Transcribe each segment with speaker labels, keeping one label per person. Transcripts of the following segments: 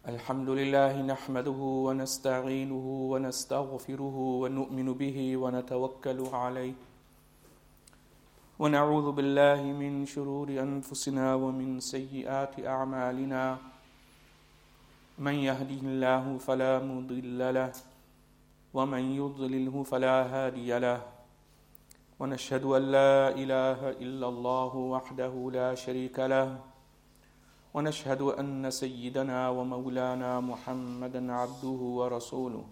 Speaker 1: الحمد لله نحمده ونستعينه ونستغفره ونؤمن به ونتوكل عليه ونعوذ بالله من شرور أنفسنا ومن سيئات أعمالنا من يهده الله فلا مضل له ومن يضلله فلا هادي له ونشهد أن لا إله إلا الله وحده لا شريك له ونشهد أن سيدنا ومولانا محمدا عبده ورسوله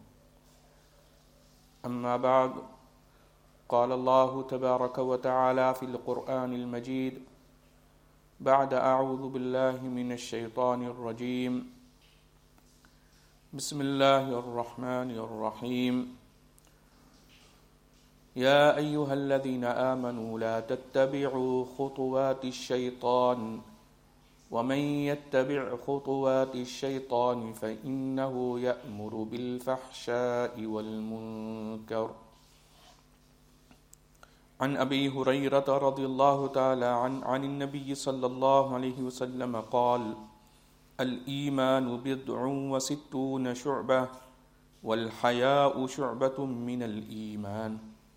Speaker 1: أما بعد قال الله تبارك وتعالى في القرآن المجيد بعد أعوذ بالله من الشيطان الرجيم بسم الله الرحمن الرحيم يا أيها الذين آمنوا لا تتبعوا خطوات الشيطان ومن يتبع خطوات الشيطان فإنه يأمر بالفحشاء والمنكر عن أبي هريرة رضي الله تعالى عن النبي صلى الله عليه وسلم قال الإيمان 69 شعبة والحياء شعبة من الإيمان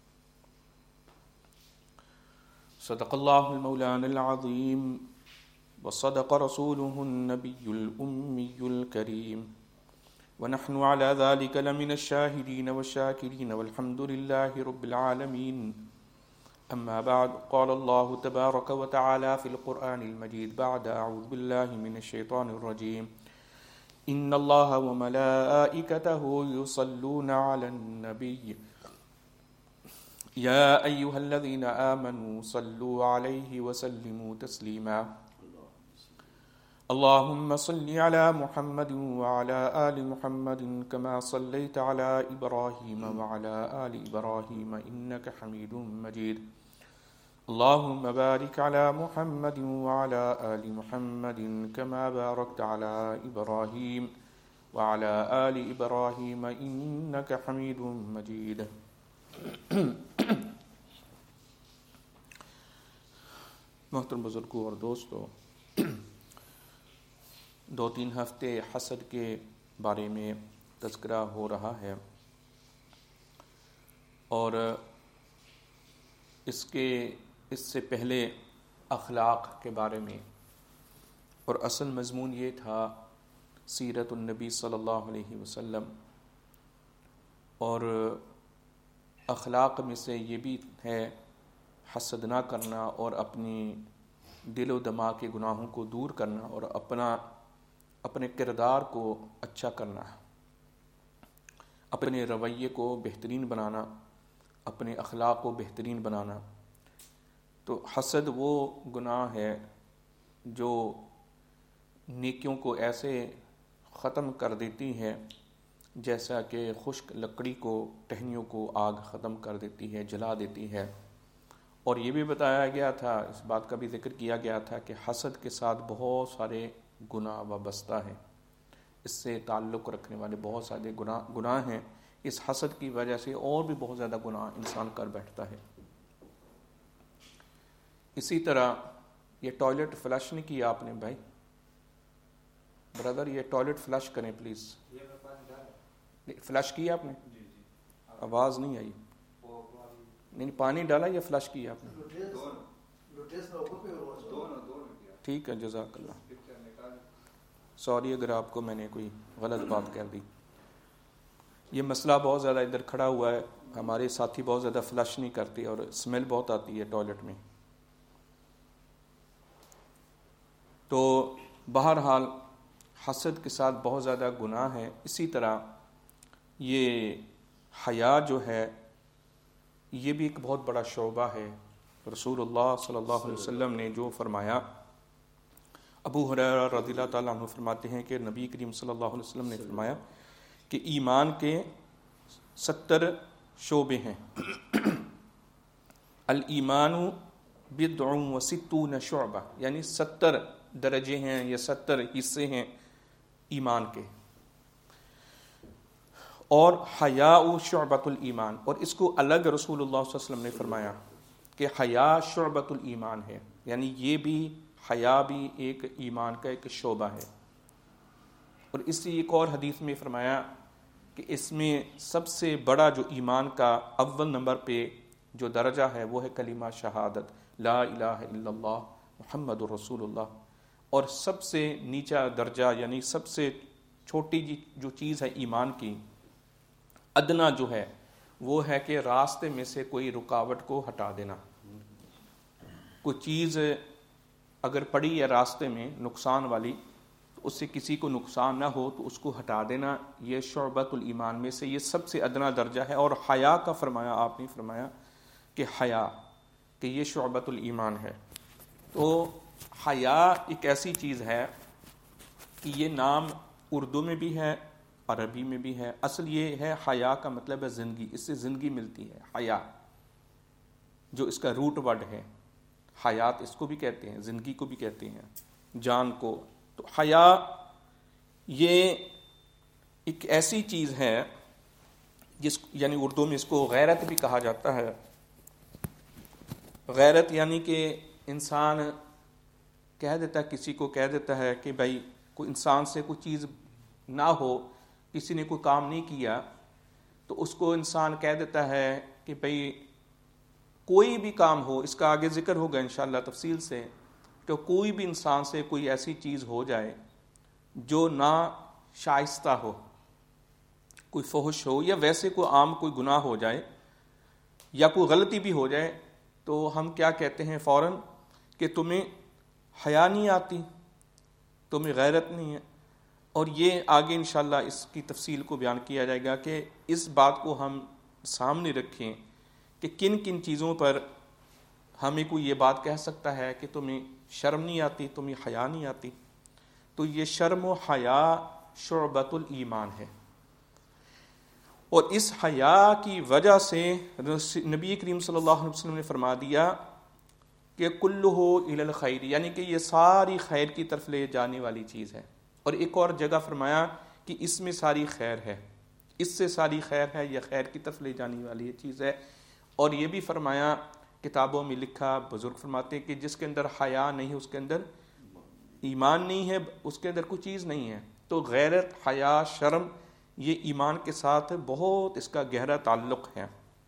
Speaker 1: صدق الله المولان العظيم وصدق رسوله النبي الأمي الكريم ونحن على ذلك لمن الشاهدين والشاكرين والحمد لله رب العالمين أما بعد قال الله تبارك وتعالى في القرآن المجيد بعد أعوذ بالله من الشيطان الرجيم إن الله وملائكته يصلون على النبي يا أيها الذين آمنوا صلوا عليه وسلموا تسليما اللهم صل على محمد وعلى آل محمد كما صليت على إبراهيم وعلى آل إبراهيم إنك حميد مجيد اللهم بارك على محمد وعلى آل محمد كما باركت على إبراهيم وعلى آل إبراهيم إنك حميد مجيد محترم بزرگوں اور دوستو، 2-3 ہفتے حسد کے بارے میں تذکرہ ہو رہا ہے اور اس سے پہلے اخلاق کے بارے میں، اور اصل مضمون یہ تھا سیرت النبی صلی اللہ علیہ وسلم، اور اخلاق میں سے یہ بھی ہے حسد نہ کرنا اور اپنی دل و دماغ کے گناہوں کو دور کرنا اور اپنے کردار کو اچھا کرنا، اپنے رویے کو بہترین بنانا، اپنے اخلاق کو بہترین بنانا۔ تو حسد وہ گناہ ہے جو نیکیوں کو ایسے ختم کر دیتی ہے جیسا کہ خشک لکڑی کو، ٹہنیوں کو آگ ختم کر دیتی ہے، جلا دیتی ہے۔ اور یہ بھی بتایا گیا تھا، اس بات کا بھی ذکر کیا گیا تھا کہ حسد کے ساتھ بہت سارے گناہ وابستہ ہیں، اس سے تعلق رکھنے والے بہت سارے گناہ ہیں۔ اس حسد کی وجہ سے اور بھی بہت زیادہ گناہ انسان کر بیٹھتا ہے۔ اسی طرح یہ ٹوائلٹ فلش نہیں کیا آپ نے بھائی، برادر، یہ ٹوائلٹ فلش کریں پلیز۔ فلش کیا آپ نے؟ آواز نہیں آئی۔ نہیں، پانی ڈالا یا فلش کیا آپ نے؟ ٹھیک ہے، جزاک اللہ۔ سوری اگر آپ کو میں نے کوئی غلط بات کہہ دی۔ یہ مسئلہ بہت زیادہ ادھر کھڑا ہوا ہے، ہمارے ساتھی بہت زیادہ فلش نہیں کرتے اور اسمیل بہت آتی ہے ٹوائلٹ میں۔ تو بہرحال حسد کے ساتھ بہت زیادہ گناہ ہے۔ اسی طرح یہ حیا جو ہے یہ بھی ایک بہت بڑا شعبہ ہے۔ رسول اللہ صلی اللہ علیہ وسلم نے جو فرمایا، ابو ہریرہ رضی اللہ تعالیٰ عنہ فرماتے ہیں کہ نبی کریم صلی اللہ علیہ وسلم نے فرمایا کہ ایمان کے 70 شعبے ہیں۔ الایمان 69 شعبہ، یعنی 70 درجے ہیں یا 70 حصے ہیں ایمان کے۔ اور حیاء شعبۃ الایمان، اور اس کو الگ رسول اللہ صلی اللہ علیہ وسلم نے فرمایا کہ حیا شعبۃ الایمان ہے، یعنی یہ بھی حیا بھی ایک ایمان کا ایک شعبہ ہے۔ اور اسی ایک اور حدیث میں فرمایا کہ اس میں سب سے بڑا جو ایمان کا اول نمبر پہ جو درجہ ہے وہ ہے کلمہ شہادت لا الہ الا اللہ محمد رسول اللہ، اور سب سے نیچا درجہ یعنی سب سے چھوٹی جو چیز ہے ایمان کی ادنا جو ہے وہ ہے کہ راستے میں سے کوئی رکاوٹ کو ہٹا دینا. کوئی چیز اگر پڑی ہے راستے میں نقصان والی، تو اس سے کسی کو نقصان نہ ہو تو اس کو ہٹا دینا، یہ شعبۃ الایمان میں سے یہ سب سے ادنا درجہ ہے. اور حیا کا فرمایا آپ نے فرمایا کہ حیا کہ یہ شعبۃ الایمان ہے. تو حیا ایک ایسی چیز ہے کہ یہ نام اردو میں بھی ہے عربی میں بھی ہے. اصل یہ ہے حیا کا مطلب ہے زندگی، اس سے زندگی ملتی ہے. حیا جو اس کا روٹ ورڈ ہے، حیات اس کو بھی کہتے ہیں، زندگی کو بھی کہتے ہیں، جان کو. تو حیا یہ ایک ایسی چیز ہے یعنی اردو میں اس کو غیرت بھی کہا جاتا ہے. غیرت یعنی کہ انسان کہہ دیتا ہے، کسی کو کہہ دیتا ہے کہ بھائی کوئی انسان سے کوئی چیز نہ ہو، کسی نے کوئی کام نہیں کیا تو اس کو انسان کہہ دیتا ہے کہ بھائی کوئی بھی کام ہو، اس کا آگے ذکر ہوگا انشاءاللہ تفصیل سے، کہ کوئی بھی انسان سے کوئی ایسی چیز ہو جائے جو نہ شائستہ ہو، کوئی فحش ہو یا ویسے کوئی عام کوئی گناہ ہو جائے یا کوئی غلطی بھی ہو جائے، تو ہم کیا کہتے ہیں فوراً کہ تمہیں حیا نہیں آتی، تمہیں غیرت نہیں ہے. اور یہ آگے انشاءاللہ اس کی تفصیل کو بیان کیا جائے گا کہ اس بات کو ہم سامنے رکھیں کہ کن کن چیزوں پر ہمیں کوئی یہ بات کہہ سکتا ہے کہ تمہیں شرم نہیں آتی، تمہیں حیا نہیں آتی. تو یہ شرم و حیا شعبۃ الایمان ہے. اور اس حیا کی وجہ سے نبی کریم صلی اللہ علیہ وسلم نے فرما دیا کہ کلہ الی الخیر، یعنی کہ یہ ساری خیر کی طرف لے جانے والی چیز ہے. اور ایک اور جگہ فرمایا کہ اس میں ساری خیر ہے، اس سے ساری خیر ہے، یہ خیر کی طرف لے جانے والی چیز ہے. اور یہ بھی فرمایا، کتابوں میں لکھا، بزرگ فرماتے ہیں کہ جس کے اندر حیا نہیں ہے اس کے اندر ایمان نہیں ہے، اس کے اندر کوئی چیز نہیں ہے. تو غیرت، حیا، شرم یہ ایمان کے ساتھ بہت اس کا گہرا تعلق ہے.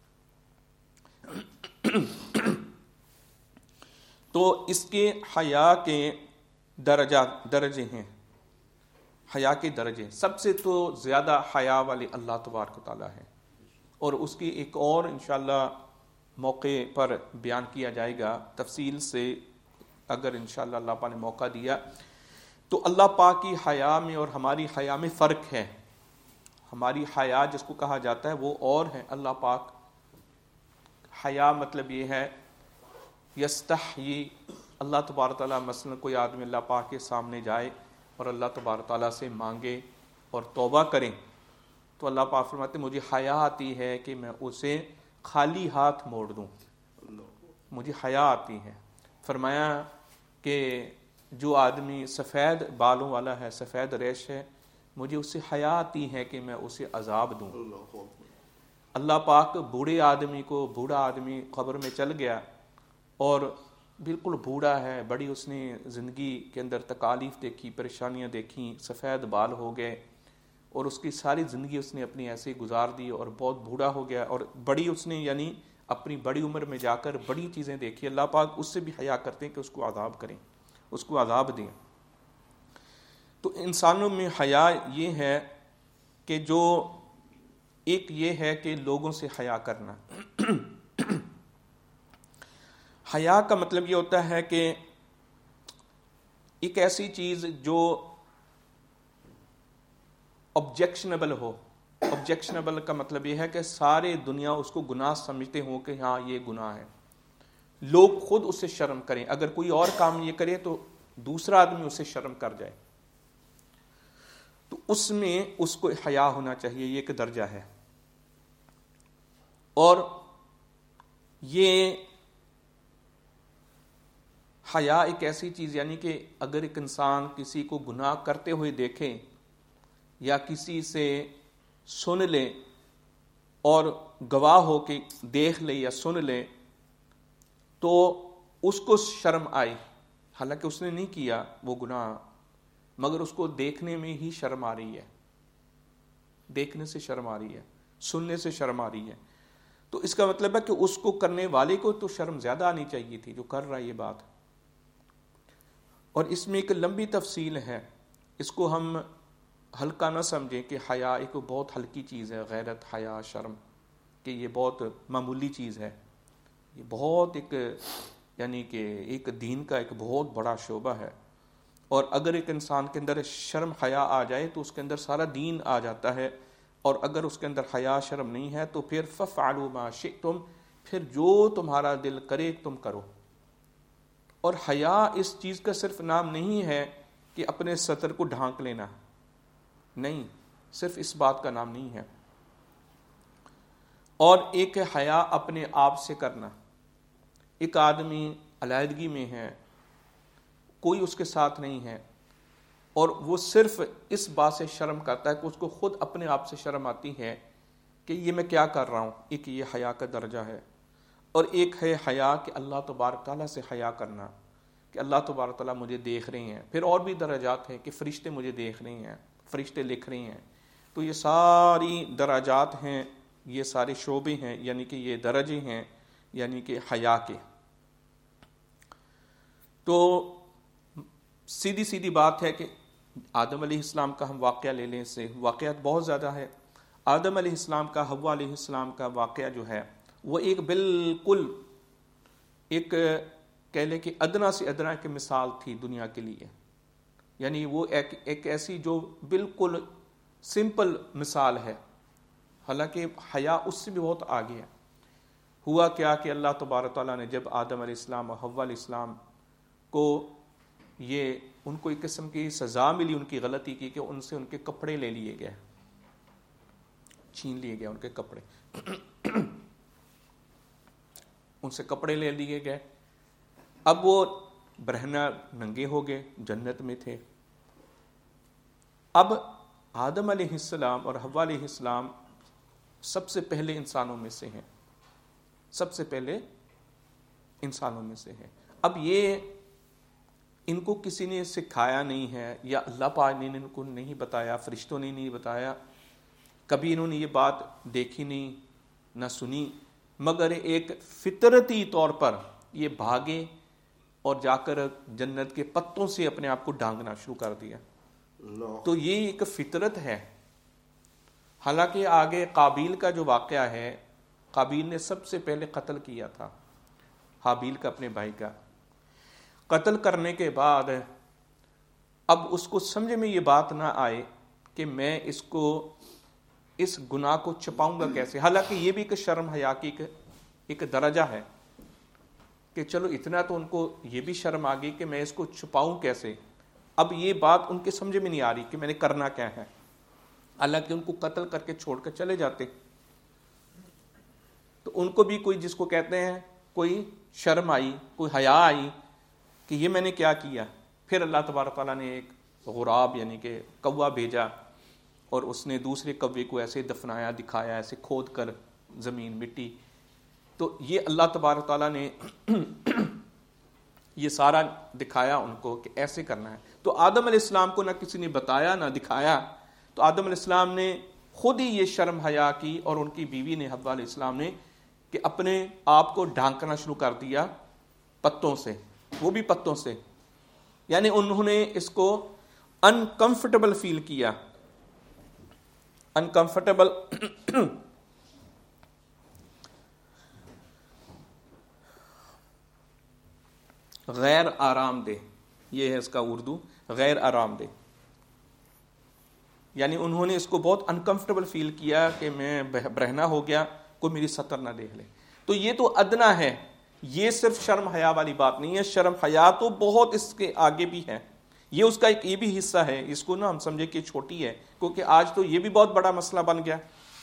Speaker 1: تو اس کے حیا کے درجے ہیں. حیا کے درجے سب سے تو زیادہ حیا والے اللہ تبارک و تعالیٰ ہے، اور اس کی ایک اور انشاءاللہ موقع پر بیان کیا جائے گا تفصیل سے اگر انشاءاللہ اللہ پاک نے موقع دیا. تو اللہ پاک کی حیا میں اور ہماری حیا میں فرق ہے. ہماری حیا جس کو کہا جاتا ہے وہ اور ہے. اللہ پاک حیا مطلب یہ ہے یستحیی، اللہ تبارک تعالیٰ مثلا کوئی آدمی اللہ پاک کے سامنے جائے اور اللہ تبارک تعالیٰ سے مانگے اور توبہ کریں تو اللہ پاک فرماتے مجھے حیا آتی ہے کہ میں اسے خالی ہاتھ موڑ دوں، مجھے حیا آتی ہے. فرمایا کہ جو آدمی سفید بالوں والا ہے، سفید ریش ہے، مجھے اس سے حیا آتی ہے کہ میں اسے عذاب دوں. اللہ پاک بوڑھے آدمی کو، بوڑھا آدمی قبر میں چل گیا اور بالکل بوڑھا ہے، بڑی اس نے زندگی کے اندر تکالیف دیکھی، پریشانیاں دیکھیں، سفید بال ہو گئے اور اس کی ساری زندگی اس نے اپنی ایسے گزار دی اور بہت بوڑھا ہو گیا اور بڑی اس نے یعنی اپنی بڑی عمر میں جا کر بڑی چیزیں دیکھی. اللہ پاک اس سے بھی حیا کرتے ہیں کہ اس کو عذاب کریں، اس کو عذاب دیں. تو انسانوں میں حیا یہ ہے کہ جو ایک یہ ہے کہ لوگوں سے حیا کرنا. حیا کا مطلب یہ ہوتا ہے کہ ایک ایسی چیز جو آبجیکشنبل ہو. آبجیکشنبل کا مطلب یہ ہے کہ سارے دنیا اس کو گناہ سمجھتے ہوں کہ ہاں یہ گناہ ہے، لوگ خود اس سے شرم کریں. اگر کوئی اور کام یہ کرے تو دوسرا آدمی اسے شرم کر جائے، تو اس میں اس کو حیا ہونا چاہیے. یہ ایک درجہ ہے. اور یہ حیا ایک ایسی چیز یعنی کہ اگر ایک انسان کسی کو گناہ کرتے ہوئے دیکھے یا کسی سے سن لے اور گواہ ہو کے دیکھ لے یا سن لے تو اس کو شرم آئی، حالانکہ اس نے نہیں کیا وہ گناہ، مگر اس کو دیکھنے میں ہی شرم آ رہی ہے، دیکھنے سے شرم آ رہی ہے، سننے سے شرم آ رہی ہے، تو اس کا مطلب ہے کہ اس کو کرنے والے کو تو شرم زیادہ آنی چاہیے تھی جو کر رہا ہے یہ بات. اور اس میں ایک لمبی تفصیل ہے، اس کو ہم ہلکا نہ سمجھیں کہ حیا ایک بہت ہلکی چیز ہے، غیرت، حیا، شرم، کہ یہ بہت معمولی چیز ہے. یہ بہت ایک یعنی کہ ایک دین کا ایک بہت بڑا شعبہ ہے، اور اگر ایک انسان کے اندر شرم حیا آ جائے تو اس کے اندر سارا دین آ جاتا ہے. اور اگر اس کے اندر حیا شرم نہیں ہے تو پھر فَفْعَلُوا مَا شِئْتُمْ، پھر جو تمہارا دل کرے تم کرو. اور حیا اس چیز کا صرف نام نہیں ہے کہ اپنے سطر کو ڈھانک لینا، نہیں، صرف اس بات کا نام نہیں ہے. اور ایک ہے حیا اپنے آپ سے کرنا. ایک آدمی علیحدگی میں ہے، کوئی اس کے ساتھ نہیں ہے، اور وہ صرف اس بات سے شرم کرتا ہے کہ اس کو خود اپنے آپ سے شرم آتی ہے کہ یہ میں کیا کر رہا ہوں. ایک یہ حیا کا درجہ ہے. اور ایک ہے حیا کہ اللہ تبارک تعالیٰ سے حیا کرنا، کہ اللہ تبارک تعالیٰ مجھے دیکھ رہے ہیں. پھر اور بھی درجات ہیں کہ فرشتے مجھے دیکھ رہے ہیں، فرشتے لکھ رہے ہیں. تو یہ ساری درجات ہیں، یہ سارے شعبے ہیں، یعنی کہ یہ درجے ہیں یعنی کہ حیا کے. تو سیدھی سیدھی بات ہے کہ آدم علیہ السلام کا ہم واقعہ لے لیں، اس سے واقعات بہت زیادہ ہے. آدم علیہ السلام کا، حوا علیہ السلام کا واقعہ جو ہے وہ ایک بالکل ایک کہہ لیں کہ ادنا سے ادنا کی مثال تھی دنیا کے لیے. یعنی وہ ایک ایسی جو بالکل سمپل مثال ہے، حالانکہ حیا اس سے بھی بہت آگے ہے. ہوا کیا کہ اللہ تبارک تعالیٰ نے جب آدم علیہ السلام اور حوا علیہ السلام کو یہ ان کو ایک قسم کی سزا ملی ان کی غلطی کی کہ ان سے ان کے کپڑے لے لیے گئے، چھین لیے گئے ان کے کپڑے، ان سے کپڑے لے لیے گئے. اب وہ برہنہ ننگے ہو گئے، جنت میں تھے. اب آدم علیہ السلام اور حوا علیہ السلام سب سے پہلے انسانوں میں سے ہیں، سب سے پہلے انسانوں میں سے ہیں. اب یہ ان کو کسی نے سکھایا نہیں ہے، یا اللہ پاک نے ان کو نہیں بتایا، فرشتوں نے نہیں بتایا، کبھی انہوں نے یہ بات دیکھی نہیں نہ سنی، مگر ایک فطرتی طور پر یہ بھاگے اور جا کر جنت کے پتوں سے اپنے آپ کو ڈھانکنا شروع کر دیا. تو یہ ایک فطرت ہے. حالانکہ آگے قابیل کا جو واقعہ ہے، قابیل نے سب سے پہلے قتل کیا تھا حابیل کا، اپنے بھائی کا. قتل کرنے کے بعد اب اس کو سمجھ میں یہ بات نہ آئے کہ میں اس گناہ کو چھپاؤں گا کیسے. حالانکہ یہ بھی ایک شرم حیا کی ایک درجہ ہے کہ چلو اتنا تو ان کو یہ بھی شرم آ گئی کہ میں اس کو چھپاؤں کیسے. اب یہ بات ان کے سمجھ میں نہیں آ رہی کہ میں نے کرنا کیا ہے. حالانکہ ان کو قتل کر کے چھوڑ کر چلے جاتے تو ان کو بھی کوئی، جس کو کہتے ہیں کوئی شرم آئی، کوئی حیا آئی کہ یہ میں نے کیا کیا. پھر اللہ تبارک تعالیٰ نے ایک غراب یعنی کہ کوا بھیجا، اور اس نے دوسرے کوے کو ایسے دفنایا، دکھایا، ایسے کھود کر زمین مٹی. تو یہ اللہ تبارک تعالیٰ نے یہ سارا دکھایا ان کو کہ ایسے کرنا ہے. تو آدم علیہ السلام کو نہ کسی نے بتایا نہ دکھایا، تو آدم علیہ السلام نے خود ہی یہ شرم حیا کی، اور ان کی بیوی نے، حوا علیہ السلام نے، کہ اپنے آپ کو ڈھانکنا شروع کر دیا پتوں سے، وہ بھی پتوں سے. یعنی انہوں نے اس کو انکمفرٹیبل فیل کیا، انکمفرٹیبل غیر آرام دہ، یہ ہے اس کا اردو، غیر آرام دہ. یعنی انہوں نے اس کو بہت انکمفرٹیبل فیل کیا کہ میں برہنہ ہو گیا، کوئی میری سطر نہ دیکھ لے. تو یہ تو ادنا ہے، یہ صرف شرم حیا والی بات نہیں ہے. شرم حیا تو بہت اس کے آگے بھی ہے. یہ اس کا ایک یہ بھی حصہ ہے، اس کو نا ہم سمجھے کہ چھوٹی ہے، کیونکہ آج تو یہ بھی بہت بڑا مسئلہ بن گیا.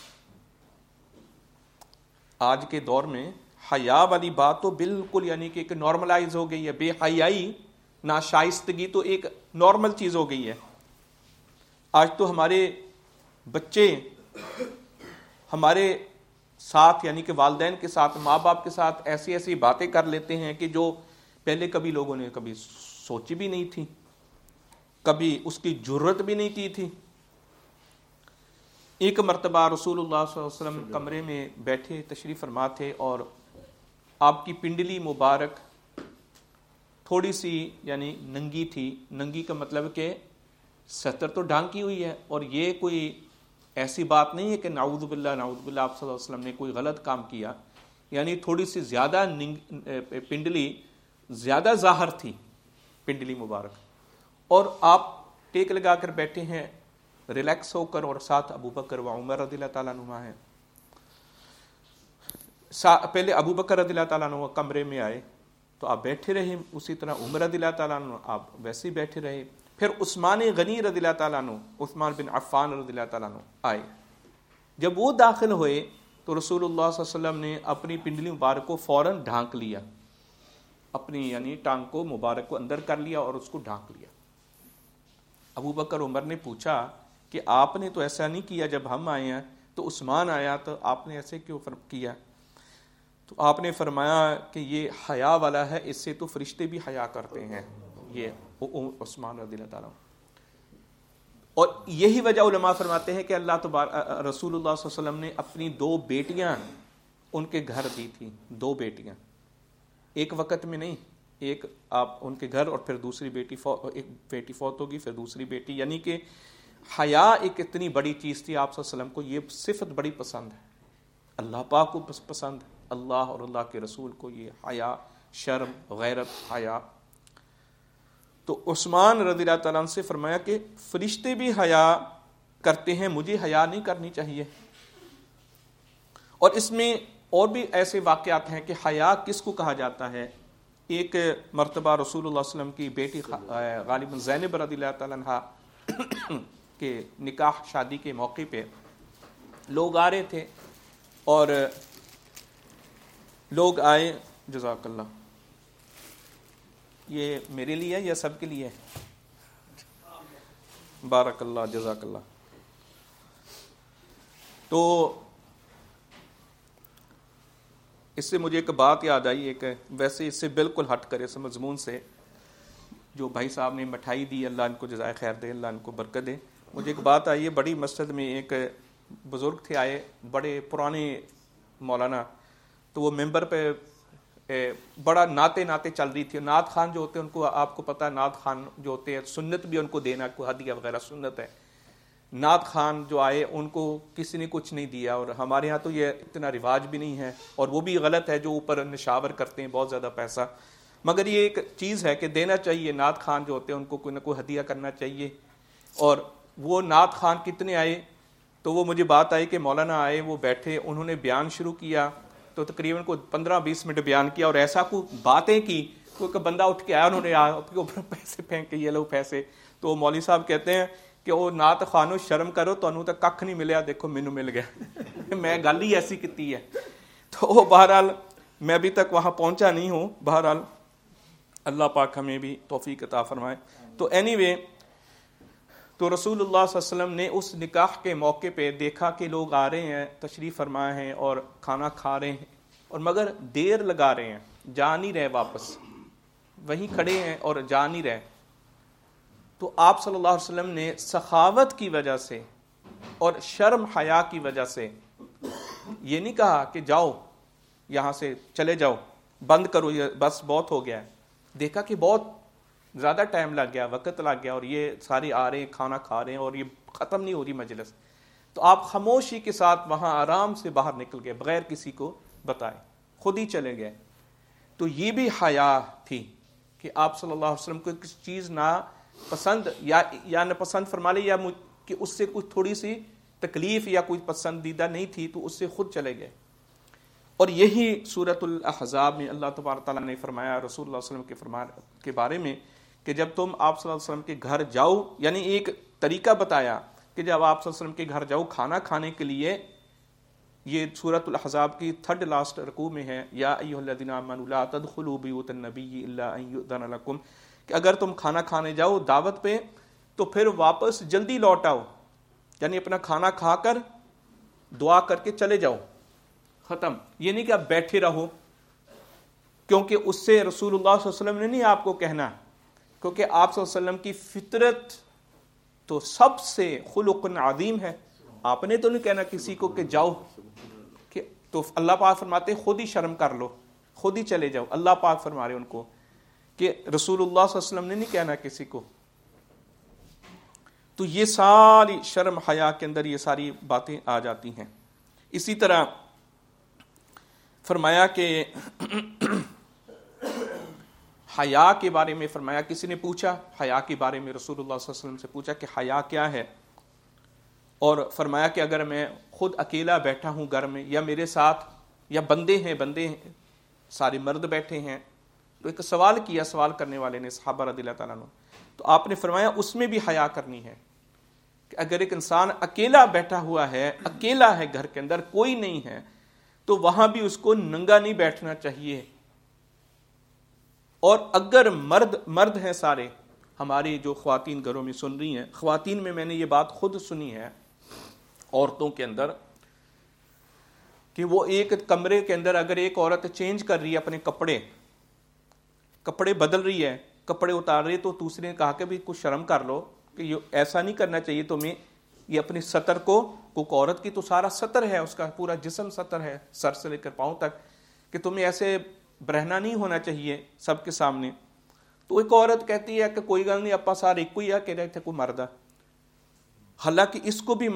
Speaker 1: آج کے دور میں حیا والی بات تو بالکل یعنی کہ ایک نارملائز ہو گئی ہے. بے حیائی، ناشائستگی تو ایک نارمل چیز ہو گئی ہے. آج تو ہمارے بچے ہمارے ساتھ یعنی کہ والدین کے ساتھ، ماں باپ کے ساتھ ایسی ایسی باتیں کر لیتے ہیں کہ جو پہلے کبھی لوگوں نے کبھی سوچی بھی نہیں تھی. کبھی اس کی جرت بھی نہیں کی تھی۔ ایک مرتبہ رسول اللہ صلی اللہ علیہ وسلم کمرے میں بیٹھے تشریف فرما تھے اور آپ کی پنڈلی مبارک تھوڑی سی یعنی ننگی تھی۔ ننگی کا مطلب کہ ستر تو ڈھانکی ہوئی ہے، اور یہ کوئی ایسی بات نہیں ہے کہ نعوذ باللہ آپ صلی اللہ علیہ وسلم نے کوئی غلط کام کیا، یعنی تھوڑی سی زیادہ پنڈلی زیادہ ظاہر تھی پنڈلی مبارک، اور آپ ٹیک لگا کر بیٹھے ہیں ریلیکس ہو کر، اور ساتھ ابو بکر و عمر رضی اللہ تعالیٰ عنہما ہیں۔ پہلے ابو بکر رضی اللہ تعالیٰ عنہ کمرے میں آئے تو آپ بیٹھے رہے، اسی طرح عمر رضی اللہ تعالیٰ عنہ آپ ویسے ہی بیٹھے رہے۔ پھر عثمان غنی رضی اللہ تعالیٰ عنہ، عثمان بن عفان رضی اللہ تعالیٰ عنہ آئے۔ جب وہ داخل ہوئے تو رسول اللہ صلی اللہ علیہ وسلم نے اپنی پنڈلی مبارک کو فوراً ڈھانک لیا، اپنی یعنی ٹانگ کو مبارک کو اندر کر لیا اور اس کو ڈھانک لیا۔ ابو بکر عمر نے پوچھا کہ آپ نے تو ایسا نہیں کیا جب ہم آئے ہیں، تو عثمان آیا تو آپ نے ایسے کیوں کیا؟ تو آپ نے فرمایا کہ یہ حیا والا ہے، اس سے تو فرشتے بھی حیا کرتے ہیں، یہ عثمان رضی اللہ تعالیٰ۔ اور یہی وجہ علماء فرماتے ہیں کہ رسول اللہ صلی اللہ علیہ وسلم نے اپنی 2 بیٹیاں ان کے گھر دی تھی، 2 بیٹیاں ایک وقت میں نہیں، ایک آپ ان کے گھر، اور پھر دوسری ایک بیٹی فوت ہوگی، پھر دوسری بیٹی، یعنی کہ حیا ایک اتنی بڑی چیز تھی۔ آپ صلی اللہ علیہ وسلم کو یہ صفت بڑی پسند ہے، اللہ پاک کو پسند ہے، اللہ اور اللہ کے رسول کو یہ حیا، شرم، غیرت، حیا۔ تو عثمان رضی اللہ تعالیٰ عنہ سے فرمایا کہ فرشتے بھی حیا کرتے ہیں، مجھے حیا نہیں کرنی چاہیے۔ اور اس میں اور بھی ایسے واقعات ہیں کہ حیا کس کو کہا جاتا ہے۔ ایک مرتبہ رسول اللہ صلی اللہ علیہ وسلم کی بیٹی غالباً زینب رضی اللہ تعالیٰ عنہ کے نکاح شادی کے موقع پہ لوگ آ رہے تھے، اور لوگ آئے، جزاک اللہ، یہ میرے لیے ہے یا سب کے لیے ہے؟ بارک اللہ، جزاک اللہ۔ تو اس سے مجھے ایک بات یاد آئی، ایک ویسے اس سے بالکل ہٹ کر اس مضمون سے، جو بھائی صاحب نے مٹھائی دی، اللہ ان کو جزائے خیر دے، اللہ ان کو برکت دے۔ مجھے ایک بات آئی ہے، بڑی مسجد میں ایک بزرگ تھے آئے، بڑے پرانے مولانا، تو وہ ممبر پہ بڑا نعتیں چل رہی تھی۔ نعت خان جو ہوتے ہیں ان کو آپ کو پتہ ہے، نعت خان جو ہوتے ہیں سنت بھی ان کو دینا، کوئی ہدیہ وغیرہ سنت ہے۔ نعت خان جو آئے ان کو کسی نے کچھ نہیں دیا، اور ہمارے ہاں تو یہ اتنا رواج بھی نہیں ہے، اور وہ بھی غلط ہے جو اوپر نشاور کرتے ہیں بہت زیادہ پیسہ، مگر یہ ایک چیز ہے کہ دینا چاہیے۔ نعت خان جو ہوتے ہیں ان کو کوئی نہ کوئی ہدیہ کرنا چاہیے۔ اور وہ نعت خان کتنے آئے، تو وہ مجھے بات آئی کہ مولانا آئے، وہ بیٹھے، انہوں نے بیان شروع کیا، تو تقریباً کو 15-20 منٹ بیان کیا، اور ایسا کوئی باتیں کی، کوئی بندہ اٹھ کے آیا، انہوں نے آپ کے اوپر پیسے پھینک کے، یہ لو پیسے۔ تو مولوی صاحب کہتے ہیں کہ وہ نعت خانو شرم کرو، تو تک کھ نہیں ملیا، دیکھو مینو مل گیا، میں گل ہی ایسی کیتی ہے۔ تو بہرحال میں ابھی تک وہاں پہنچا نہیں ہوں، بہرحال اللہ پاک ہمیں بھی توفیق عطا فرمائے۔ تو اینی وے، تو رسول اللہ صلی اللہ علیہ وسلم نے اس نکاح کے موقع پہ دیکھا کہ لوگ آ رہے ہیں، تشریف فرمائے ہیں اور کھانا کھا رہے ہیں، اور مگر دیر لگا رہے ہیں، جا نہیں رہے، واپس وہیں کھڑے ہیں اور جا نہیں رہے۔ تو آپ صلی اللہ علیہ وسلم نے سخاوت کی وجہ سے اور شرم حیا کی وجہ سے یہ نہیں کہا کہ جاؤ یہاں سے، چلے جاؤ، بند کرو، یہ بس بہت ہو گیا ہے۔ دیکھا کہ بہت زیادہ ٹائم لگ گیا، وقت لگ گیا، اور یہ سارے آ رہے ہیں، کھانا کھا رہے ہیں، اور یہ ختم نہیں ہو رہی مجلس۔ تو آپ خاموشی کے ساتھ وہاں آرام سے باہر نکل گئے، بغیر کسی کو بتائے، خود ہی چلے گئے۔ تو یہ بھی حیا تھی کہ آپ صلی اللہ علیہ وسلم کو کسی چیز نہ پسند یا ناپسند فرما لے، یا کہ اس سے کوئی تھوڑی سی تکلیف یا کوئی پسندیدہ نہیں تھی، تو اس سے خود چلے گئے۔ اور یہی سورۃ الاحزاب میں اللہ تبارک تعالیٰ نے فرمایا رسول اللہ صلی اللہ علیہ وسلم کے بارے میں کہ جب تم آپ صلی اللہ علیہ وسلم کے گھر جاؤ، یعنی ایک طریقہ بتایا کہ جب آپ صلی اللہ علیہ وسلم کے گھر جاؤ کھانا کھانے کے لیے، یہ سورۃ الاحزاب کی 3rd لاسٹ رکوع میں ہے، یا ایھا الذین آمنوا لا تدخلوا بیوت النبی الا ان یؤذن لکم، کہ اگر تم کھانا کھانے جاؤ دعوت پہ تو پھر واپس جلدی لوٹ آؤ، یعنی اپنا کھانا کھا کر دعا کر کے چلے جاؤ، ختم۔ یہ نہیں کہ آپ بیٹھے رہو، کیونکہ اس سے رسول اللہ صلی اللہ علیہ وسلم نے نہیں آپ کو کہنا کیونکہ آپ صلی اللہ علیہ وسلم کی فطرت تو سب سے خلق عظیم ہے. آپ نے تو نہیں کہنا کسی کو کہ جاؤ, کہ تو اللہ پاک فرماتے خود ہی شرم کر لو, خود ہی چلے جاؤ. اللہ پاک فرما رہے ان کو کہ رسول اللہ صلی اللہ علیہ وسلم نے نہیں کہنا کسی کو. تو یہ ساری شرم حیا کے اندر یہ ساری باتیں آ جاتی ہیں. اسی طرح فرمایا کہ حیا کے بارے میں فرمایا, کسی نے پوچھا حیا کے بارے میں, رسول اللہ صلی اللہ علیہ وسلم سے پوچھا کہ حیا کیا ہے, اور فرمایا کہ اگر میں خود اکیلا بیٹھا ہوں گھر میں, یا میرے ساتھ یا بندے ہیں سارے مرد بیٹھے ہیں, تو ایک سوال کیا سوال کرنے والے نے صحابہ رضی اللہ تعالیٰ عنہ, تو آپ نے فرمایا اس میں بھی حیا کرنی ہے کہ اگر ایک انسان اکیلا بیٹھا ہوا ہے, اکیلا ہے گھر کے اندر, کوئی نہیں ہے, تو وہاں بھی اس کو ننگا نہیں بیٹھنا چاہیے. اور اگر مرد ہیں سارے, ہماری جو خواتین گھروں میں سن رہی ہیں, خواتین میں میں نے یہ بات خود سنی ہے عورتوں کے اندر, کہ وہ ایک کمرے کے اندر اگر ایک عورت چینج کر رہی ہے اپنے کپڑے بدل رہی ہے, کپڑے اتار رہی ہے, تو دوسرے نے کہا کہ بھی کچھ شرم کر لو, کہ یہ ایسا نہیں کرنا چاہیے تمہیں, یہ اپنی سطر کو عورت کی تو سارا سطر ہے, اس کا پورا جسم سطر ہے سر سے لے کر پاؤں تک, کہ تمہیں ایسے برہنا نہیں ہونا چاہیے سب کے سامنے. تو ایک عورت کہتی ہے کہ کوئی گل نہیں, اپا سارے ایک ہی ہے, کہ رہے تھے کوئی مرد. حالانکہ اس کو بھی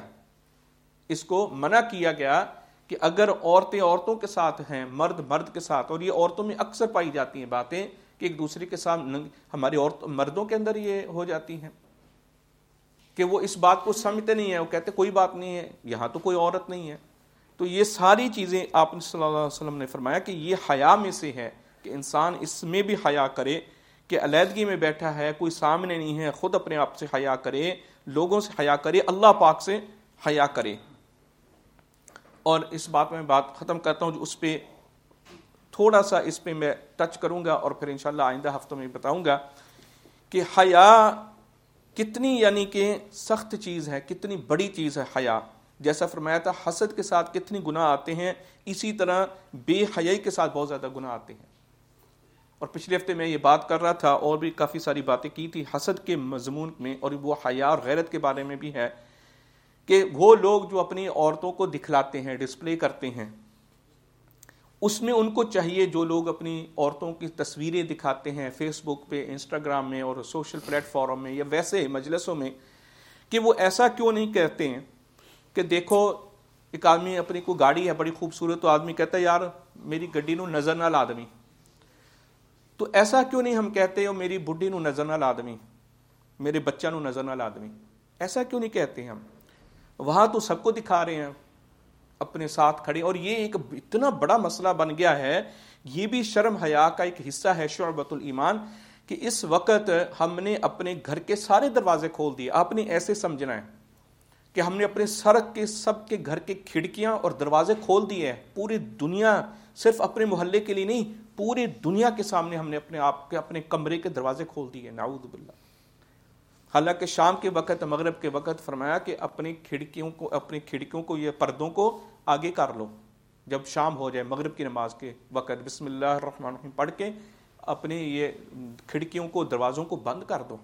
Speaker 1: منع کیا گیا کہ اگر عورتیں عورتوں کے ساتھ ہیں, مرد کے ساتھ, اور یہ عورتوں میں اکثر پائی جاتی ہیں باتیں کہ ایک دوسرے کے ساتھ, ہماری مردوں کے اندر یہ ہو جاتی ہیں کہ وہ اس بات کو سمجھتے نہیں ہیں, وہ کہتے کوئی بات نہیں ہے, یہاں تو کوئی عورت نہیں ہے. تو یہ ساری چیزیں آپ نے صلی اللہ علیہ وسلم نے فرمایا کہ یہ حیا میں سے ہے, کہ انسان اس میں بھی حیا کرے, کہ علیحدگی میں بیٹھا ہے, کوئی سامنے نہیں ہے, خود اپنے آپ سے حیا کرے, لوگوں سے حیا کرے, اللہ پاک سے حیا کرے. اور اس بات میں بات ختم کرتا ہوں, جو اس پہ تھوڑا سا اس پہ میں ٹچ کروں گا, اور پھر انشاءاللہ آئندہ ہفتوں میں بتاؤں گا کہ حیا کتنی یعنی کہ سخت چیز ہے, کتنی بڑی چیز ہے حیا. جیسا فرمایا تھا حسد کے ساتھ کتنی گناہ آتے ہیں, اسی طرح بے حیائی کے ساتھ بہت زیادہ گناہ آتے ہیں. اور پچھلے ہفتے میں یہ بات کر رہا تھا, اور بھی کافی ساری باتیں کی تھی حسد کے مضمون میں, اور وہ حیا اور غیرت کے بارے میں بھی ہے, کہ وہ لوگ جو اپنی عورتوں کو دکھلاتے ہیں, ڈسپلے کرتے ہیں, اس میں ان کو چاہیے, جو لوگ اپنی عورتوں کی تصویریں دکھاتے ہیں فیس بک پہ, انسٹاگرام میں اور سوشل پلیٹ فارم میں یا ویسے مجلسوں میں, کہ وہ ایسا کیوں نہیں کہتے ہیں کہ دیکھو ایک آدمی اپنی کوئی گاڑی ہے بڑی خوبصورت, تو آدمی کہتا ہے یار میری گڈی نو نظر نہ لادمی, تو ایسا کیوں نہیں ہم کہتے ہو میری بڈھی نو نظر نہ لادمی, میرے بچہ نو نظر نہ لادمی, ایسا کیوں نہیں کہتے ہم؟ وہاں تو سب کو دکھا رہے ہیں اپنے ساتھ کھڑے, اور یہ ایک اتنا بڑا مسئلہ بن گیا ہے, یہ بھی شرم حیا کا ایک حصہ ہے, شعبۃ الایمان, کہ اس وقت ہم نے اپنے گھر کے سارے دروازے کھول دیے. آپ نے ایسے سمجھنا ہے کہ ہم نے اپنے سڑک کے سب کے گھر کے کھڑکیاں اور دروازے کھول دیے ہیں, پوری دنیا, صرف اپنے محلے کے لیے نہیں, پوری دنیا کے سامنے ہم نے اپنے آپ کے اپنے کمرے کے دروازے کھول دیے, نعوذ باللہ. حالانکہ شام کے وقت, مغرب کے وقت فرمایا کہ اپنی کھڑکیوں کو یہ پردوں کو آگے کر لو, جب شام ہو جائے مغرب کی نماز کے وقت بسم اللہ الرحمن الرحیم پڑھ کے اپنے یہ کھڑکیوں کو دروازوں کو بند کر دو.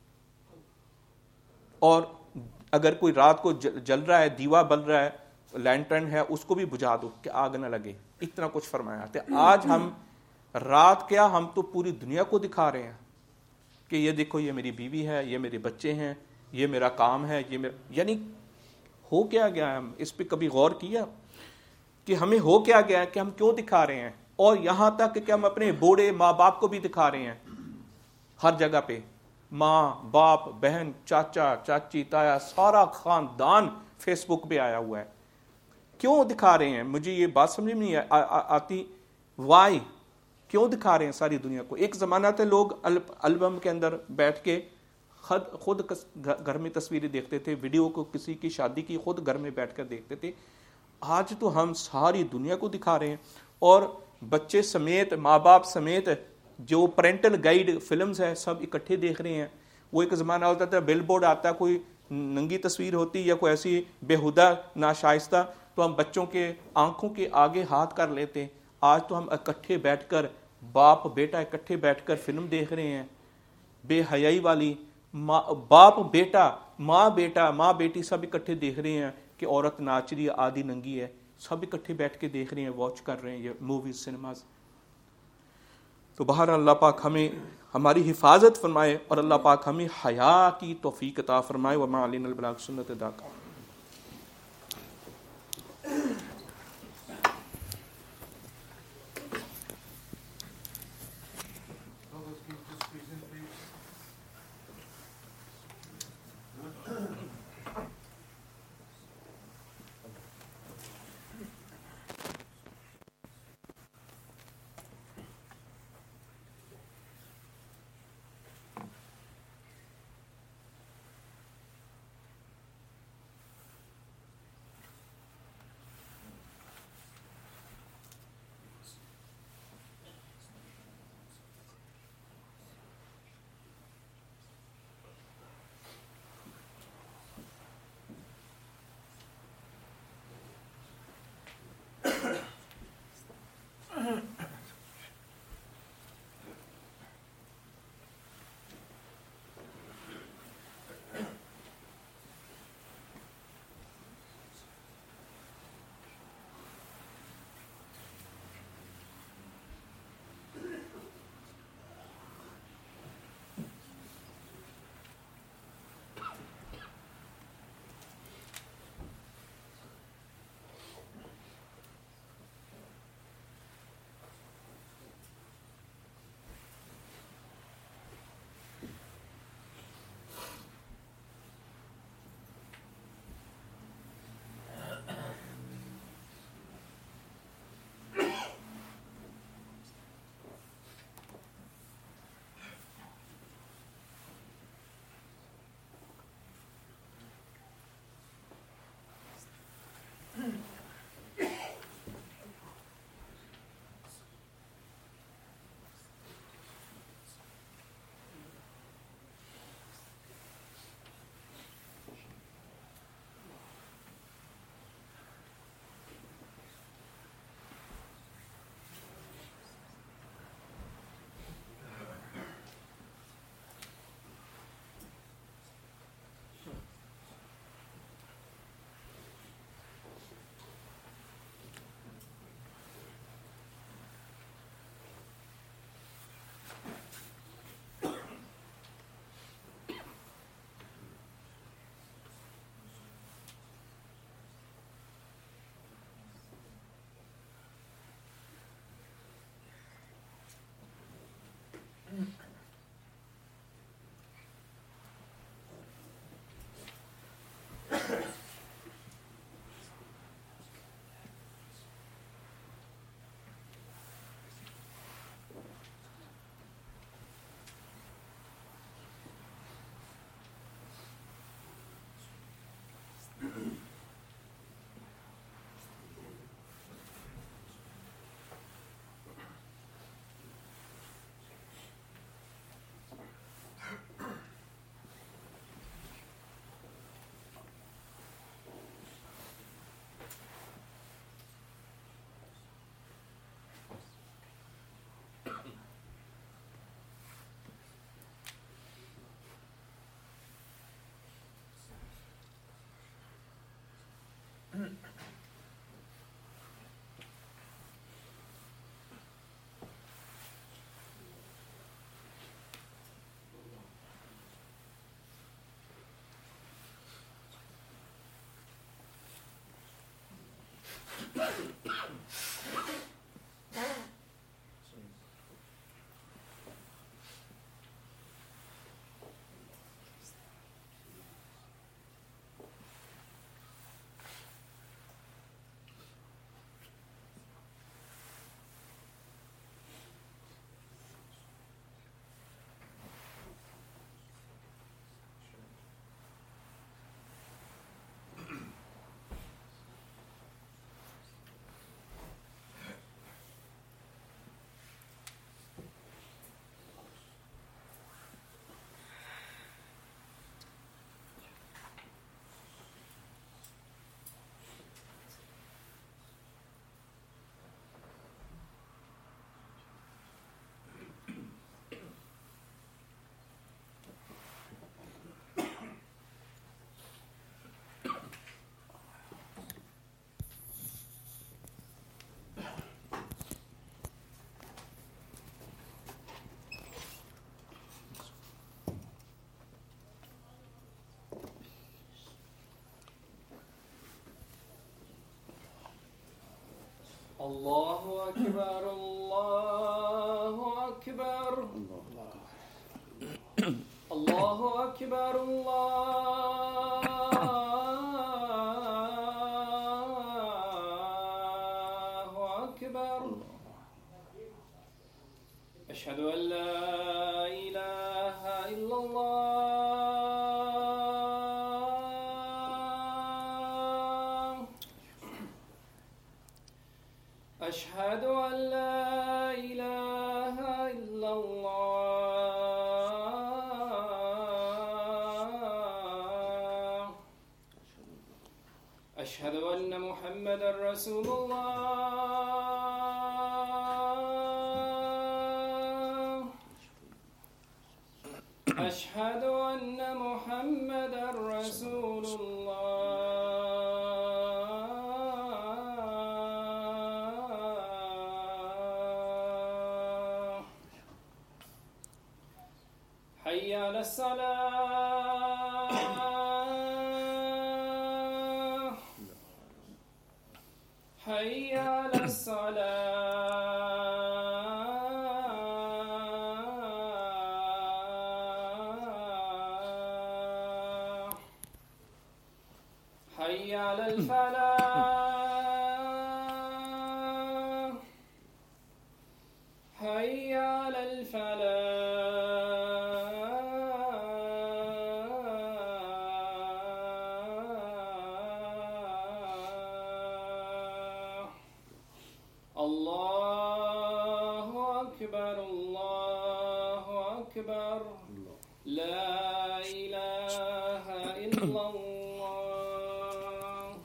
Speaker 1: اور اگر کوئی رات کو جل رہا ہے, دیوا بل رہا ہے, لینٹرن ہے, اس کو بھی بجھا دو کہ آگ نہ لگے. اتنا کچھ فرمایا تھا. آج ہم رات کیا, ہم تو پوری دنیا کو دکھا رہے ہیں کہ یہ دیکھو یہ میری بیوی ہے, یہ میرے بچے ہیں, یہ میرا کام ہے, یہ میرا, یعنی ہو کیا گیا ہے؟ ہم اس پہ کبھی غور کیا کہ ہمیں ہو کیا گیا ہے کہ ہم کیوں دکھا رہے ہیں؟ اور یہاں تک کہ ہم اپنے بوڑھے ماں باپ کو بھی دکھا رہے ہیں ہر جگہ پہ, ماں باپ بہن چاچا چاچی تایا سارا خاندان فیس بک پہ آیا ہوا ہے. کیوں دکھا رہے ہیں؟ مجھے یہ بات سمجھ میں نہیں آتی, وائی کیوں دکھا رہے ہیں ساری دنیا کو؟ ایک زمانہ تھا لوگ البم کے اندر بیٹھ کے خود گھر میں تصویریں دیکھتے تھے, ویڈیو کو کسی کی شادی کی خود گھر میں بیٹھ کر دیکھتے تھے. آج تو ہم ساری دنیا کو دکھا رہے ہیں, اور بچے سمیت ماں باپ سمیت جو پرینٹل گائیڈ فلمز ہیں سب اکٹھے دیکھ رہے ہیں. وہ ایک زمانہ ہوتا تھا بل بورڈ آتا, کوئی ننگی تصویر ہوتی یا کوئی ایسی بےہودہ ناشائستہ, تو ہم بچوں کے آنکھوں کے آگے ہاتھ کر لیتے. آج تو ہم اکٹھے بیٹھ کر, باپ بیٹا اکٹھے بیٹھ کر فلم دیکھ رہے ہیں. بے حیائی والی باپ بیٹا، ماں بیٹا، ماں بیٹی سب اکٹھے دیکھ رہے ہیں کہ عورت ناچ رہی ہے، آدھی ننگی ہے، سب اکٹھے بیٹھ کے دیکھ رہے ہیں، واچ کر رہے ہیں یہ موویز، سنیماز. تو بہر اللہ پاک ہمیں ہماری حفاظت فرمائے اور اللہ پاک ہمیں حیا کی توفیق عطا فرمائے. وما علینا البلاغ سنت ادا کا.
Speaker 2: الله أكبر الله أكبر الله أكبر الله أكبر أشهد أن لا إله إلا الله أشهد أن لا إله إلا الله أشهد أن محمدا رسول الله أشهد أن محمدا رسول الله حي على الصلاة حي على الصلاة حي على الفلاح حي على الفلاح الله أكبر الله أكبر لا إله إلا الله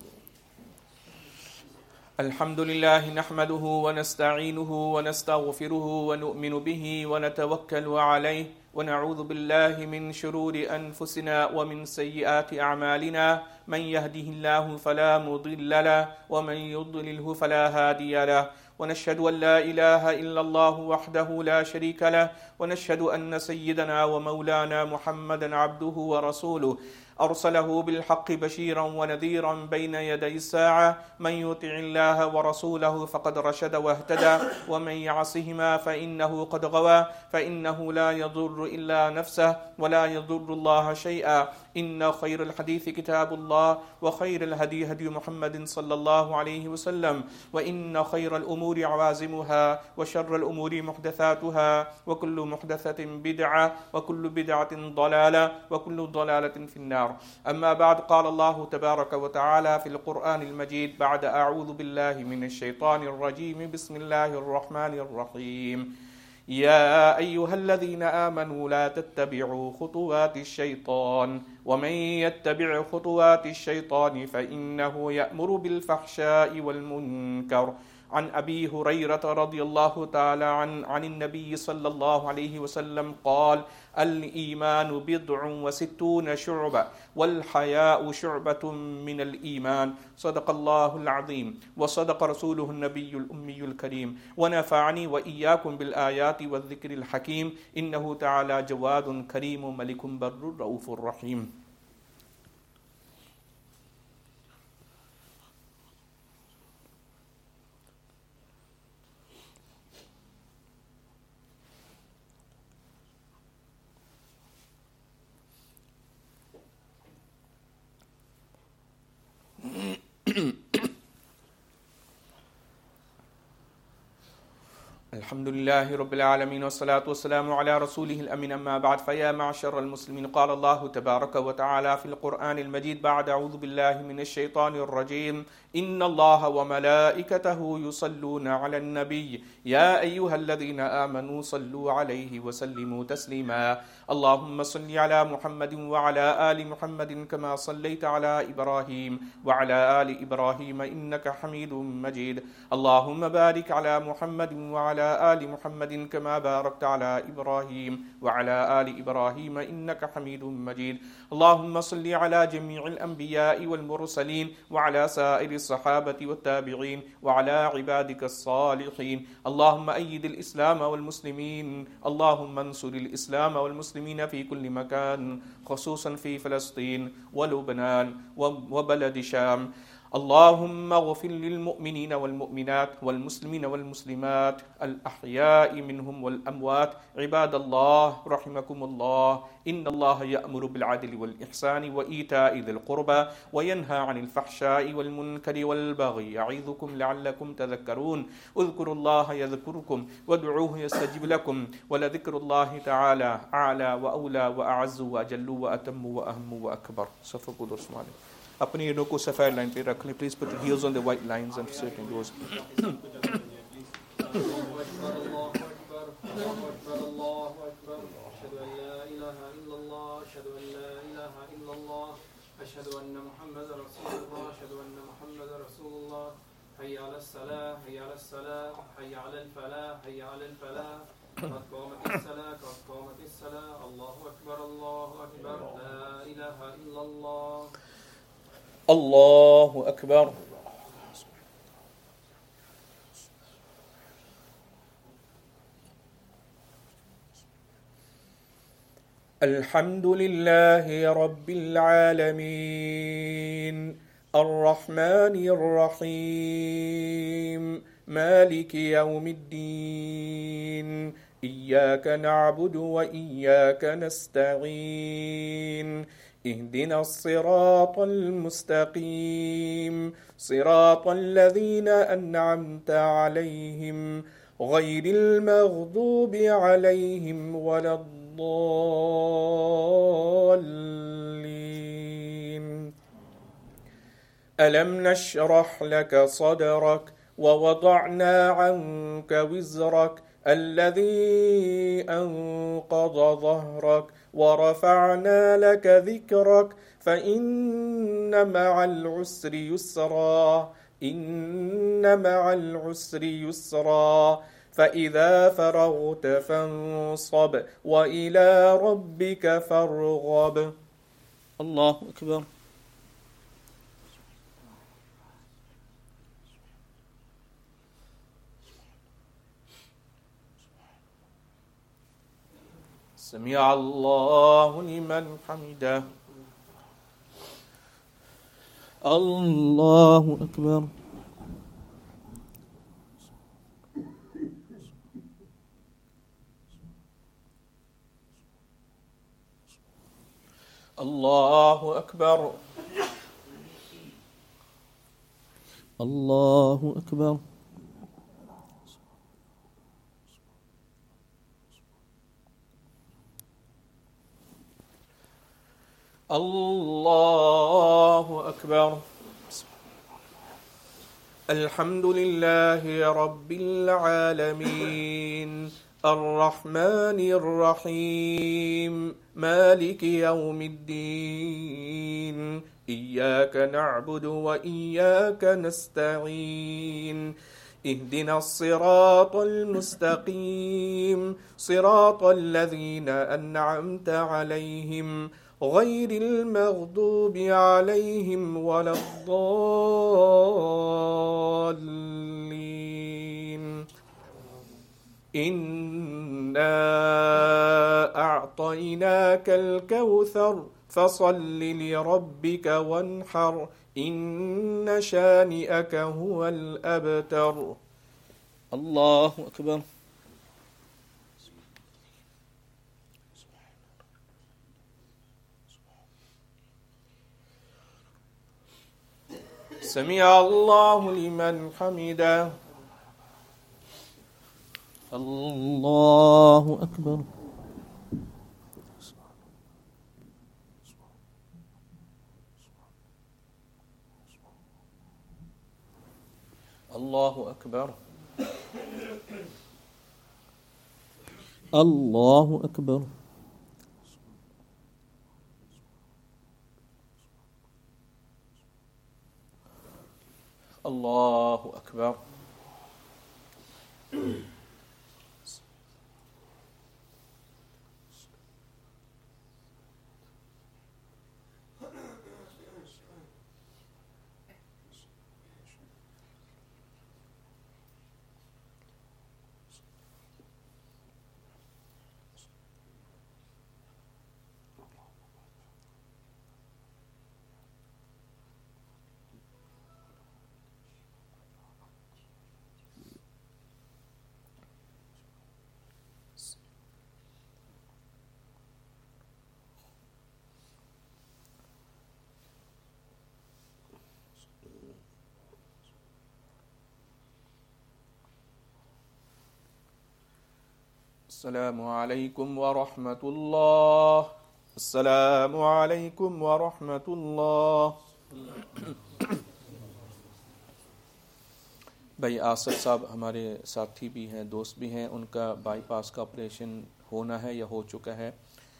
Speaker 1: الحمد لله نحمده ونستعينه ونستغفره ونؤمن به ونتوكل عليه ونعوذ بالله من شرور أنفسنا ومن سيئات أعمالنا من يهده الله فلا مضل له ومن يضلله فلا هادي له ونشهد أن لا إله إلا الله وحده لا شريك له ونشهد أن سيدنا ومولانا محمدا عبده ورسوله أرسله بالحق بشيرا ونذيرا بين يدي الساعة من يطع الله ورسوله فقد رشد واهتدى ومن يعصهما فإنه قد غوى فإنه لا يضر إلا نفسه ولا يضر الله شيئا إن خير الحديث كتاب الله وخير الهدي هدي محمد صلى الله عليه وسلم وإن خير الأمور عوازمها وشر الأمور محدثاتها وكل محدثة بدعة وكل بدعة ضلالة وكل ضلالة في النار أما بعد قال الله تبارك وتعالى في القرآن المجيد بعد أعوذ بالله من الشيطان الرجيم بسم الله الرحمن الرحيم يا أيها الذين آمنوا لا تتبعوا خطوات الشيطان ومن يتبع خطوات الشيطان فإنه يأمر بالفحشاء والمنكر عن أبي هريرة رضي الله تعالى عن النبي صلى الله عليه وسلم قال الإيمان 69 شعبة والحياء شعبة من الإيمان صدق الله العظيم وصدق رسوله النبي الأمي الكريم ونفعني وإياكم بالآيات والذكر الحكيم إنه تعالى جواد كريم ملك بر رؤوف رحيم الحمد لله رب العالمين والصلاة والسلام على رسوله الأمين أما بعد فيا معشر المسلمين قال الله تبارك وتعالى في القرآن المجيد بعد أعوذ بالله من الشيطان الرجيم إن الله وملائكته يصلون على النبي يا أيها الذين آمنوا صلوا عليه وسلموا تسليما اللهم صل على محمد وعلى آل محمد كما صليت على إبراهيم وعلى آل إبراهيم إنك حميد مجيد اللهم بارك على محمد وعلى آل محمد كما باركت على إبراهيم وعلى آل إبراهيم إنك حميد مجيد اللهم صل على جميع الأنبياء والمرسلين وعلى سائر الصحابة والتابعين وعلى عبادك الصالحين اللهم أيد الإسلام والمسلمين اللهم انصر الإسلام والمسلمين في كل مكان خصوصا في فلسطين ولبنان وبلد شام اللهم اغفر للمؤمنين والمؤمنات والمسلمين والمسلمات الأحياء منهم والأموات. عباد الله رحمكم الله، إن الله يأمر بالعدل والإحسان وإيتاء ذي القربى وينهى عن الفحشاء والمنكر والبغي يعظكم لعلكم تذكرون. اذكروا الله يذكركم وادعوه يستجب لكم ولذكر الله تعالى أعلى وأولى وأعز وأجل وأتم وأهم وأكبر. صفقوا درس مالك. अपनी ईंटों को सफ़ेद लाइन पे रख लें please. Put your heels on the white lines and sit in those.
Speaker 2: أشهد أن محمد رسول الله أشهد أن محمد رسول الله حي على الصلاة حي على الصلاة حي على الفلاح حي على الفلاح قد قامت الصلاة قد قامت الصلاة الله أكبر لا إله إلا الله.
Speaker 1: الله أكبر. الحمد لله رب العالمين الرحمن الرحيم مالك يوم الدين إياك نعبد وإياك نستعين اهدنا الصراط المستقيم صراط الذين أنعمت عليهم غير المغضوب عليهم ولا الضالين. ألم نشرح لك صدرك ووضعنا عنك وزرك الذي أنقض ظهرك ورفعنا لك ذكرك فإن مع العسر يسرا إن مع العسر يسرا فإذا فرغت فانصب وإلى ربك فارغب. الله أكبر. سمع الله لمن حمده. الله أكبر. الله أكبر. الله أكبر. الله أكبر. الحمد لله رب العالمين الرحمن الرحيم مالك يوم الدين إياك نعبد وإياك نستعين اهدنا الصراط المستقيم صراط الذين أنعمت عليهم غير المغضوب عليهم ولا الضالين. إنا أعطيناك الكوثر فصل لربك وانحر إن شانئك هو الأبتر. الله أكبر. سمع الله لمن حمده. الله أكبر. الله أكبر. الله أكبر. الله أكبر. السلام علیکم ورحمۃ اللہ. السلام علیکم ورحمۃ اللہ. بھائی آصف صاحب ہمارے ساتھی بھی ہیں، دوست بھی ہیں، ان کا بائی پاس کا آپریشن ہونا ہے یا ہو چکا ہے.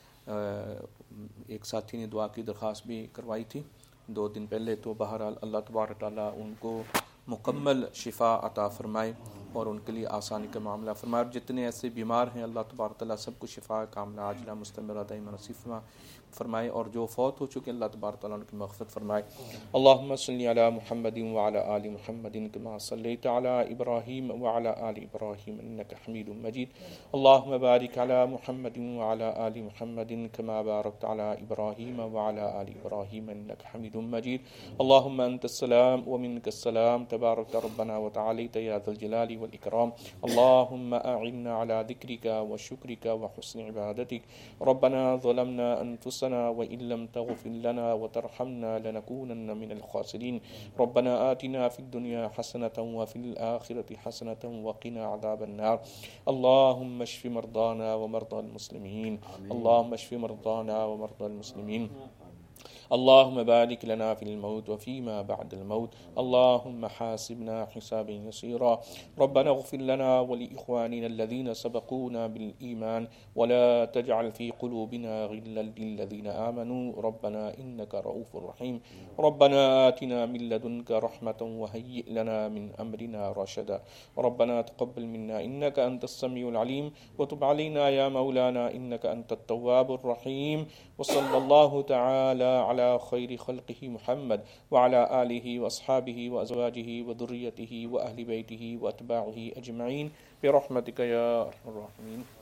Speaker 1: ایک ساتھی نے دعا کی درخواست بھی کروائی تھی 2 دن پہلے. تو بہرحال اللہ تبارک تعالیٰ ان کو مکمل شفا عطا فرمائے اور ان کے لیے آسانی کا معاملہ فرمائے. اور جتنے ایسے بیمار ہیں اللہ تبارک تعالیٰ سب کو شفا کاملہ عاجلہ مستمرہ دائمہ نصیب فرمائے، اور جو فوت ہو چکے اللہ تبارک تعالیٰ ان کی مغفرت فرمائے. اللہم صلی علی محمد وعلی آل محمد کما صلیت علی ابراہیم وعلی آل ابراہیم انک حمید مجید. اللہم بارک علی محمد وعلی آل محمد کما بارکت علی ابراہیم وعلی آل ابراہیم انک حمید مجید. اللہم انت السلام ومنک السلام تبارک ربنا وتعالیت یا ذا الجلال والاکرام. اللہم اعنا علی ذکرک وشکرک وحسن عبادتک. ربنا ظلمنا انفسنا وإن لم تغفر لنا وترحمنا لنكونن من الخاسرين. ربنا آتنا في الدنيا حسنة وفي الآخرة حسنة وقنا عذاب النار. اللهم اشف مرضانا ومرضى المسلمين. اللهم اشف مرضانا ومرضى المسلمين. اللهم بارك لنا في الموت وفيما بعد الموت. اللهم حاسبنا حسابا يسيرا. ربنا اغفر لنا ولإخواننا الذين سبقونا بالإيمان ولا تجعل في قلوبنا غلا للذين آمنوا ربنا إنك رؤوف رحيم. ربنا آتنا من لدنك رحمة وهيئ لنا من أمرنا رشدا. ربنا تقبل منا إنك أنت السميع العليم وتب علينا يا مولانا إنك أنت التواب الرحيم. وصلى الله تعالى على خير خلقه محمد وعلى آله وأصحابه وأزواجه وذريته وأهل بيته وأتباعه أجمعين برحمتك يا أرحم الراحمين.